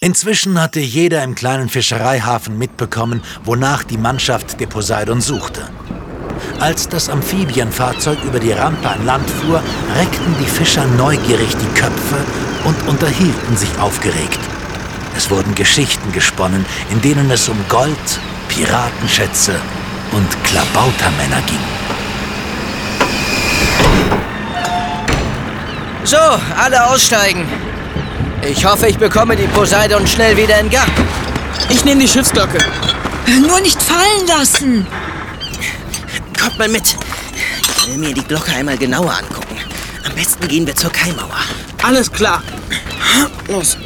Inzwischen hatte jeder im kleinen Fischereihafen mitbekommen, wonach die Mannschaft der Poseidon suchte. Als das Amphibienfahrzeug über die Rampe an Land fuhr, reckten die Fischer neugierig die Köpfe und unterhielten sich aufgeregt. Es wurden Geschichten gesponnen, in denen es um Gold, Piratenschätze und Klabautermänner ging. So, alle aussteigen. Ich hoffe, ich bekomme die Poseidon schnell wieder in Gang. Ich nehme die Schiffsglocke. Nur nicht fallen lassen. Kommt mal mit. Ich will mir die Glocke einmal genauer angucken. Am besten gehen wir zur Kaimauer. Alles klar. Los.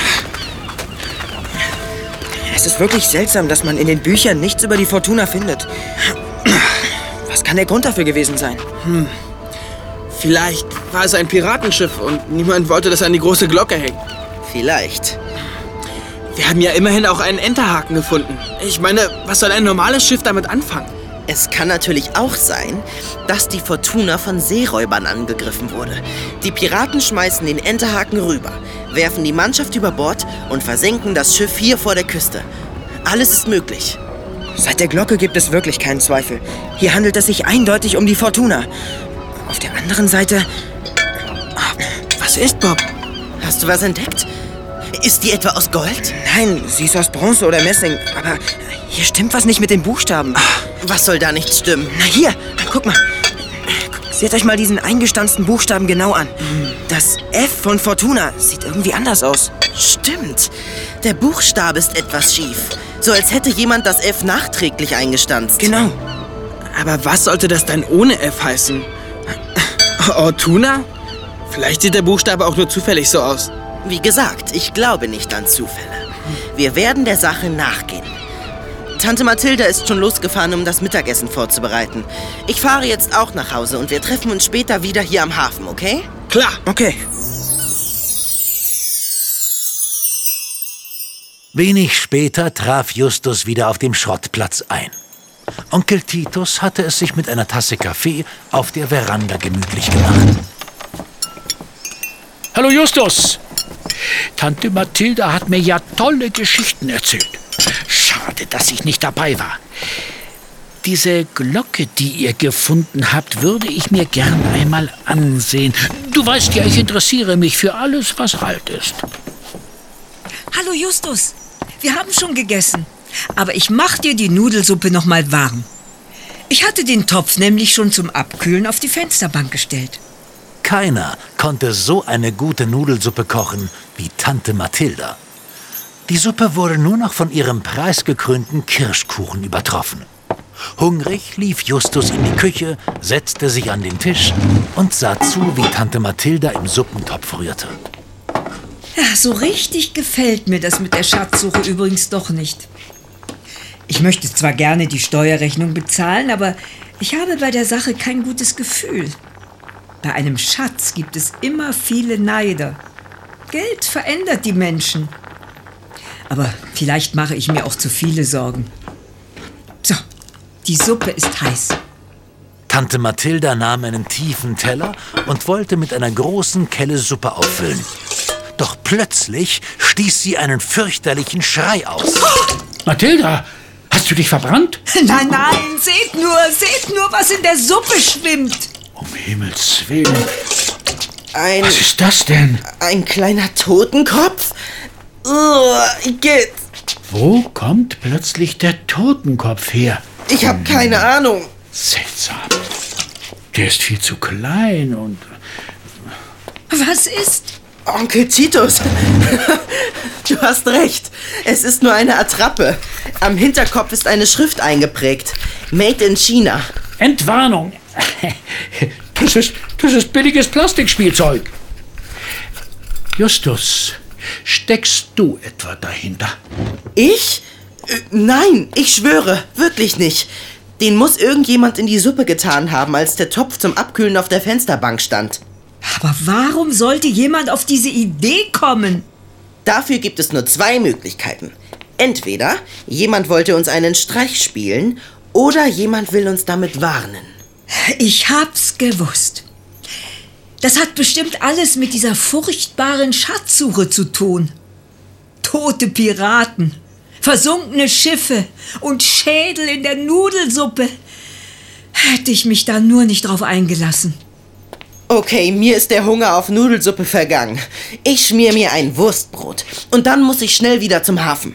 Es ist wirklich seltsam, dass man in den Büchern nichts über die Fortuna findet. Was kann der Grund dafür gewesen sein? Vielleicht war es ein Piratenschiff und niemand wollte das an die große Glocke hängen. Vielleicht. Wir haben ja immerhin auch einen Enterhaken gefunden. Ich meine, was soll ein normales Schiff damit anfangen? Es kann natürlich auch sein, dass die Fortuna von Seeräubern angegriffen wurde. Die Piraten schmeißen den Enterhaken rüber, werfen die Mannschaft über Bord und versenken das Schiff hier vor der Küste. Alles ist möglich. Seit der Glocke gibt es wirklich keinen Zweifel. Hier handelt es sich eindeutig um die Fortuna. Auf der anderen Seite... Was ist, Bob? Hast du was entdeckt? Ist die etwa aus Gold? Nein, sie ist aus Bronze oder Messing. Aber hier stimmt was nicht mit den Buchstaben. Was soll da nicht stimmen? Na hier, guck mal. Seht euch mal diesen eingestanzten Buchstaben genau an. Das F von Fortuna sieht irgendwie anders aus. Stimmt. Der Buchstabe ist etwas schief. So als hätte jemand das F nachträglich eingestanzt. Genau. Aber was sollte das dann ohne F heißen? Fortuna? Vielleicht sieht der Buchstabe auch nur zufällig so aus. Wie gesagt, ich glaube nicht an Zufälle. Wir werden der Sache nachgehen. Tante Mathilda ist schon losgefahren, um das Mittagessen vorzubereiten. Ich fahre jetzt auch nach Hause und wir treffen uns später wieder hier am Hafen, okay? Klar. Okay. Wenig später traf Justus wieder auf dem Schrottplatz ein. Onkel Titus hatte es sich mit einer Tasse Kaffee auf der Veranda gemütlich gemacht. Hallo Justus! Tante Mathilda hat mir ja tolle Geschichten erzählt. Schade, dass ich nicht dabei war. Diese Glocke, die ihr gefunden habt, würde ich mir gern einmal ansehen. Du weißt ja, ich interessiere mich für alles, was alt ist. Hallo Justus, wir haben schon gegessen. Aber ich mach dir die Nudelsuppe noch mal warm. Ich hatte den Topf nämlich schon zum Abkühlen auf die Fensterbank gestellt. Keiner konnte so eine gute Nudelsuppe kochen wie Tante Mathilda. Die Suppe wurde nur noch von ihrem preisgekrönten Kirschkuchen übertroffen. Hungrig lief Justus in die Küche, setzte sich an den Tisch und sah zu, wie Tante Mathilda im Suppentopf rührte. Ja, so richtig gefällt mir das mit der Schatzsuche übrigens doch nicht. Ich möchte zwar gerne die Steuerrechnung bezahlen, aber ich habe bei der Sache kein gutes Gefühl. Bei einem Schatz gibt es immer viele Neider. Geld verändert die Menschen. Aber vielleicht mache ich mir auch zu viele Sorgen. So, die Suppe ist heiß. Tante Mathilda nahm einen tiefen Teller und wollte mit einer großen Kelle Suppe auffüllen. Doch plötzlich stieß sie einen fürchterlichen Schrei aus. Mathilda, hast du dich verbrannt? Nein, seht nur, was in der Suppe schwimmt. Um Himmels Willen. Ein Was ist das denn? kleiner Totenkopf? Geht. Wo kommt plötzlich der Totenkopf her? Ich habe keine Ahnung. Seltsam. Der ist viel zu klein und... Was ist? Onkel Titus, du hast recht. Es ist nur eine Attrappe. Am Hinterkopf ist eine Schrift eingeprägt. Made in China. Entwarnung. Das ist billiges Plastikspielzeug. Justus, steckst du etwa dahinter? Ich? Nein, ich schwöre, wirklich nicht. Den muss irgendjemand in die Suppe getan haben, als der Topf zum Abkühlen auf der Fensterbank stand. Aber warum sollte jemand auf diese Idee kommen? Dafür gibt es nur zwei Möglichkeiten. Entweder jemand wollte uns einen Streich spielen oder jemand will uns damit warnen. Ich hab's gewusst. Das hat bestimmt alles mit dieser furchtbaren Schatzsuche zu tun. Tote Piraten, versunkene Schiffe und Schädel in der Nudelsuppe. Hätte ich mich da nur nicht drauf eingelassen. Okay, mir ist der Hunger auf Nudelsuppe vergangen. Ich schmier mir ein Wurstbrot. Und dann muss ich schnell wieder zum Hafen.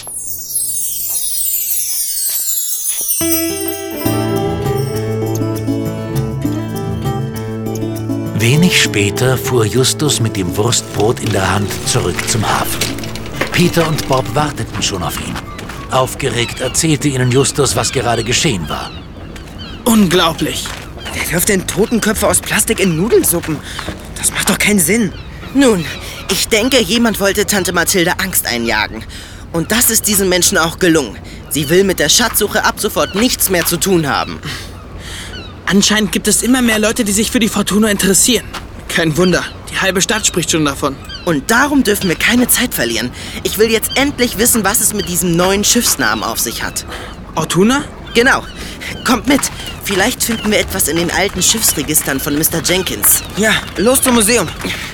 Wenig später fuhr Justus mit dem Wurstbrot in der Hand zurück zum Hafen. Peter und Bob warteten schon auf ihn. Aufgeregt erzählte ihnen Justus, was gerade geschehen war. Unglaublich. Wer wirft denn Totenköpfe aus Plastik in Nudelsuppen? Das macht doch keinen Sinn. Nun, ich denke, jemand wollte Tante Mathilde Angst einjagen. Und das ist diesem Menschen auch gelungen. Sie will mit der Schatzsuche ab sofort nichts mehr zu tun haben. Anscheinend gibt es immer mehr Leute, die sich für die Fortuna interessieren. Kein Wunder, die halbe Stadt spricht schon davon. Und darum dürfen wir keine Zeit verlieren. Ich will jetzt endlich wissen, was es mit diesem neuen Schiffsnamen auf sich hat. Ortuna? Genau. Kommt mit. Vielleicht finden wir etwas in den alten Schiffsregistern von Mr. Jenkins. Ja, los zum Museum.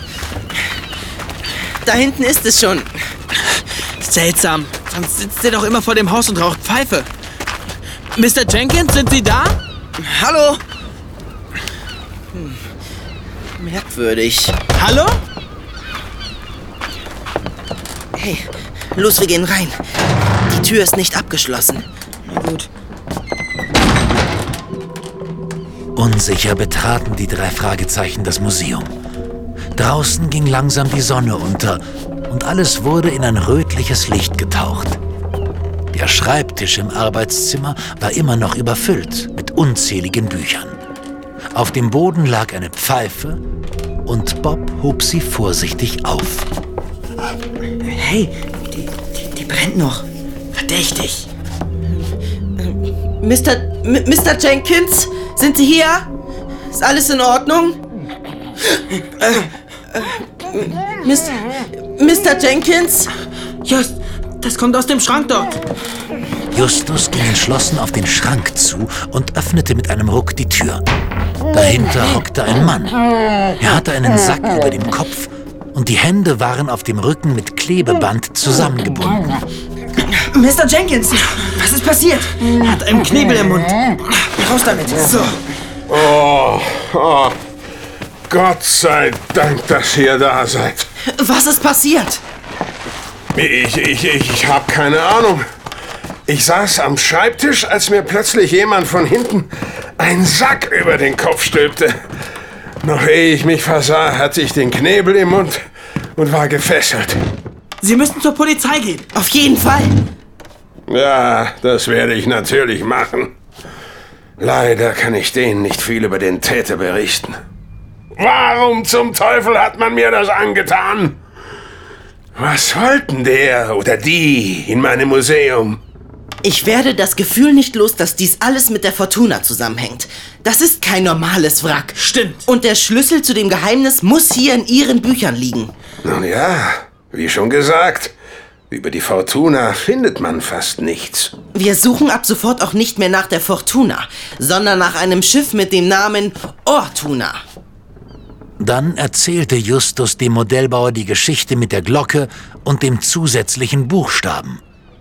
Da hinten ist es schon. Seltsam. Sonst sitzt er doch immer vor dem Haus und raucht Pfeife. Mr. Jenkins, sind Sie da? Hallo? Merkwürdig. Hallo? Hey, los, wir gehen rein. Die Tür ist nicht abgeschlossen. Na gut. Unsicher betraten die 3 Fragezeichen das Museum. Draußen ging langsam die Sonne unter und alles wurde in ein rötliches Licht getaucht. Der Schreibtisch im Arbeitszimmer war immer noch überfüllt mit unzähligen Büchern. Auf dem Boden lag eine Pfeife und Bob hob sie vorsichtig auf. Hey, die brennt noch. Verdächtig. Mr. Jenkins? Sind Sie hier? Ist alles in Ordnung? Mr. Jenkins? Ja, das kommt aus dem Schrank dort. Justus ging entschlossen auf den Schrank zu und öffnete mit einem Ruck die Tür. Dahinter hockte ein Mann. Er hatte einen Sack über dem Kopf und die Hände waren auf dem Rücken mit Klebeband zusammengebunden. Mr. Jenkins, was ist passiert? Er hat einen Knebel im Mund. Raus damit. So. Oh, Gott sei Dank, dass ihr da seid. Was ist passiert? Ich habe keine Ahnung. Ich saß am Schreibtisch, als mir plötzlich jemand von hinten einen Sack über den Kopf stülpte. Noch ehe ich mich versah, hatte ich den Knebel im Mund und war gefesselt. Sie müssen zur Polizei gehen. Auf jeden Fall. Ja, das werde ich natürlich machen. Leider kann ich denen nicht viel über den Täter berichten. Warum zum Teufel hat man mir das angetan? Was wollten der oder die in meinem Museum? Ich werde das Gefühl nicht los, dass dies alles mit der Fortuna zusammenhängt. Das ist kein normales Wrack. Stimmt. Und der Schlüssel zu dem Geheimnis muss hier in Ihren Büchern liegen. Nun ja, wie schon gesagt, über die Fortuna findet man fast nichts. Wir suchen ab sofort auch nicht mehr nach der Fortuna, sondern nach einem Schiff mit dem Namen Ortuna. Dann erzählte Justus dem Modellbauer die Geschichte mit der Glocke und dem zusätzlichen Buchstaben.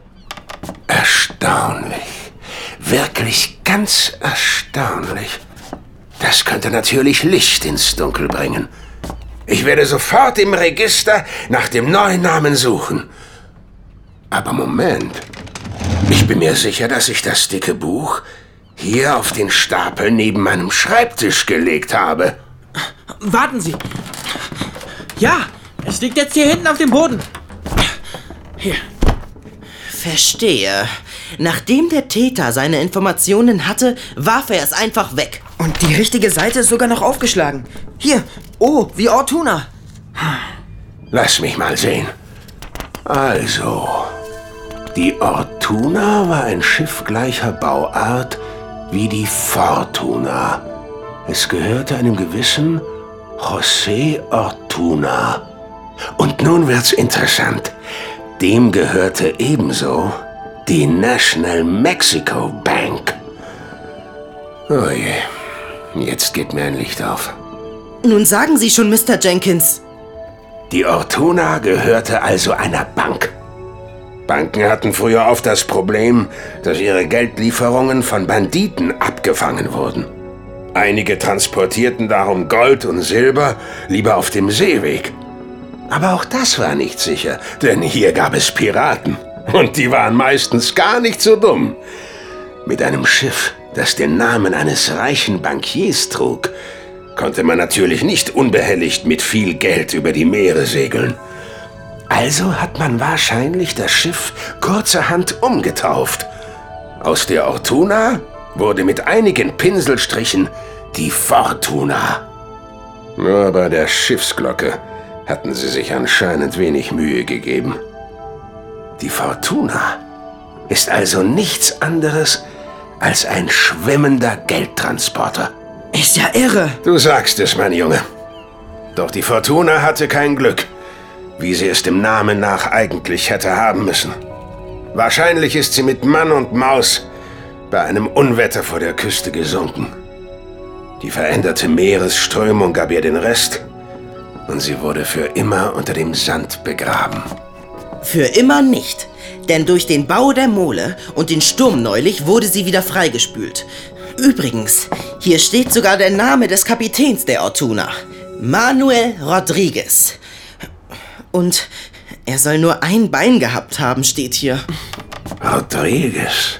Erstaunlich. Wirklich ganz erstaunlich. Das könnte natürlich Licht ins Dunkel bringen. Ich werde sofort im Register nach dem neuen Namen suchen. Aber Moment. Ich bin mir sicher, dass ich das dicke Buch hier auf den Stapel neben meinem Schreibtisch gelegt habe. Warten Sie. Ja, es liegt jetzt hier hinten auf dem Boden. Hier. Verstehe. Nachdem der Täter seine Informationen hatte, warf er es einfach weg. Und die richtige Seite ist sogar noch aufgeschlagen. Hier, O wie Ortuna. Lass mich mal sehen. Also, die Ortuna war ein Schiff gleicher Bauart wie die Fortuna. Es gehörte einem gewissen José Ortuna. Und nun wird's interessant. Dem gehörte ebenso die National Mexico Bank. Oh je, jetzt geht mir ein Licht auf. Nun sagen Sie schon, Mr. Jenkins. Die Ortuna gehörte also einer Bank. Banken hatten früher oft das Problem, dass ihre Geldlieferungen von Banditen abgefangen wurden. Einige transportierten darum Gold und Silber lieber auf dem Seeweg. Aber auch das war nicht sicher, denn hier gab es Piraten. Und die waren meistens gar nicht so dumm. Mit einem Schiff, das den Namen eines reichen Bankiers trug, konnte man natürlich nicht unbehelligt mit viel Geld über die Meere segeln. Also hat man wahrscheinlich das Schiff kurzerhand umgetauft. Aus der Ortuna wurde mit einigen Pinselstrichen die Fortuna. Nur bei der Schiffsglocke hatten sie sich anscheinend wenig Mühe gegeben. Die Fortuna ist also nichts anderes als ein schwimmender Geldtransporter. Ist ja irre. Du sagst es, mein Junge. Doch die Fortuna hatte kein Glück, wie sie es dem Namen nach eigentlich hätte haben müssen. Wahrscheinlich ist sie mit Mann und Maus bei einem Unwetter vor der Küste gesunken. Die veränderte Meeresströmung gab ihr den Rest und sie wurde für immer unter dem Sand begraben. Für immer nicht, denn durch den Bau der Mole und den Sturm neulich wurde sie wieder freigespült. Übrigens, hier steht sogar der Name des Kapitäns der Ortuna. Manuel Rodriguez. Und er soll nur ein Bein gehabt haben, steht hier. Rodriguez.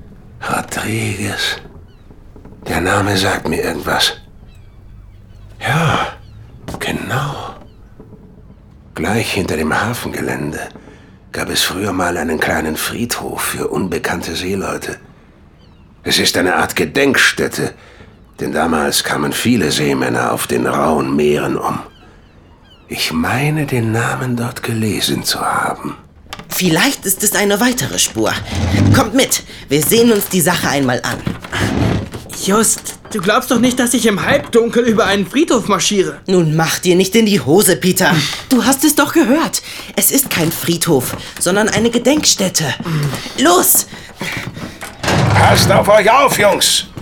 Der Name sagt mir irgendwas. Ja, genau. Gleich hinter dem Hafengelände gab es früher mal einen kleinen Friedhof für unbekannte Seeleute. Es ist eine Art Gedenkstätte, denn damals kamen viele Seemänner auf den rauen Meeren um. Ich meine, den Namen dort gelesen zu haben. Vielleicht ist es eine weitere Spur. Kommt mit, wir sehen uns die Sache einmal an. Just, du glaubst doch nicht, dass ich im Halbdunkel über einen Friedhof marschiere. Nun mach dir nicht in die Hose, Peter. Du hast es doch gehört. Es ist kein Friedhof, sondern eine Gedenkstätte. Los! Passt auf euch auf, Jungs!